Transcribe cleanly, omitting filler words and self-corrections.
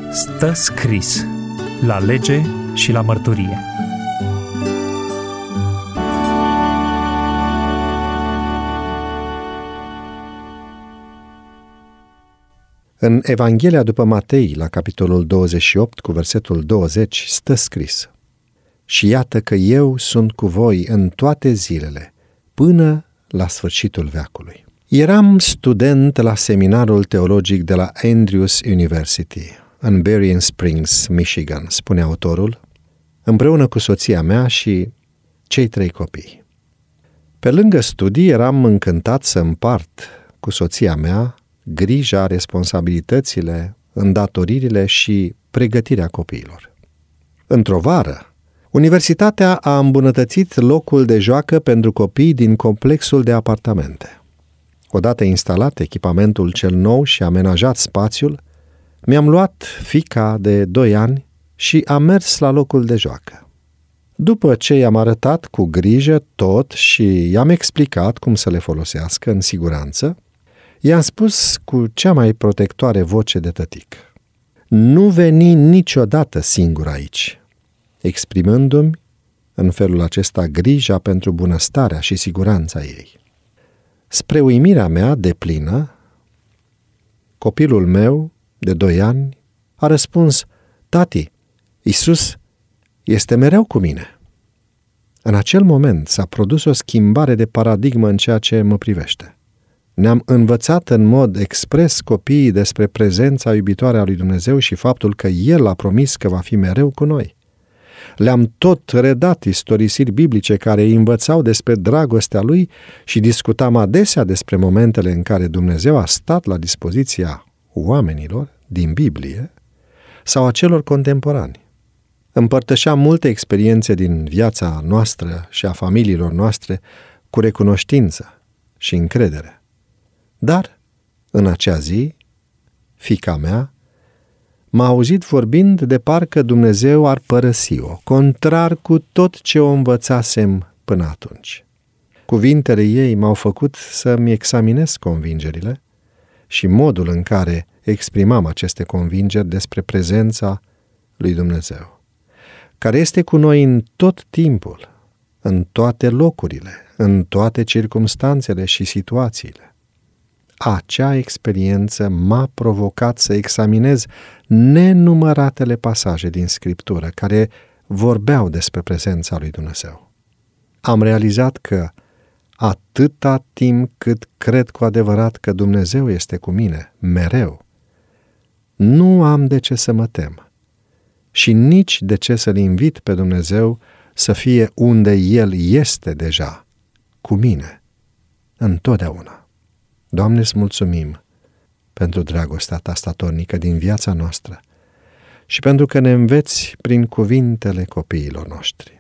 Stă scris la lege și la mărturie. În Evanghelia după Matei, la capitolul 28, cu versetul 20, stă scris: Și iată că eu sunt cu voi în toate zilele, până la sfârșitul veacului. Eram student la seminarul teologic de la Andrews University, în Berrien Springs, Michigan, spune autorul, împreună cu soția mea și cei 3 copii. Pe lângă studii eram încântat să împart cu soția mea grija, responsabilitățile, îndatoririle și pregătirea copiilor. Într-o vară, universitatea a îmbunătățit locul de joacă pentru copii din complexul de apartamente. Odată instalat echipamentul cel nou și amenajat spațiul, mi-am luat fiica de 2 ani și am mers la locul de joacă. După ce i-am arătat cu grijă tot și i-am explicat cum să le folosească în siguranță, i-am spus cu cea mai protectoare voce de tătic: nu veni niciodată singur aici, exprimându-mi în felul acesta grija pentru bunăstarea și siguranța ei. Spre uimirea mea deplină, copilul meu de 2 ani a răspuns: tati, Iisus este mereu cu mine. În acel moment s-a produs o schimbare de paradigmă în ceea ce mă privește. Ne-am învățat în mod expres copiii despre prezența iubitoare a lui Dumnezeu și faptul că El a promis că va fi mereu cu noi. Le-am tot redat istorisiri biblice care îi învățau despre dragostea Lui și discutam adesea despre momentele în care Dumnezeu a stat la dispoziția oamenilor din Biblie sau a celor contemporani. Împărtășeam multe experiențe din viața noastră și a familiilor noastre cu recunoștință și încredere. Dar, în acea zi, fiica mea m-a auzit vorbind de parcă Dumnezeu ar părăsi-o, contrar cu tot ce o învățasem până atunci. Cuvintele ei m-au făcut să-mi examinez convingerile și modul în care exprimam aceste convingeri despre prezența lui Dumnezeu, care este cu noi în tot timpul, în toate locurile, în toate circumstanțele și situațiile. Acea experiență m-a provocat să examinez nenumăratele pasaje din Scriptură care vorbeau despre prezența lui Dumnezeu. Am realizat că atâta timp cât cred cu adevărat că Dumnezeu este cu mine, mereu, nu am de ce să mă tem și nici de ce să-L invit pe Dumnezeu să fie unde El este deja, cu mine, întotdeauna. Doamne, îți mulțumim pentru dragostea Ta statornică din viața noastră și pentru că ne înveți prin cuvintele copiilor noștri.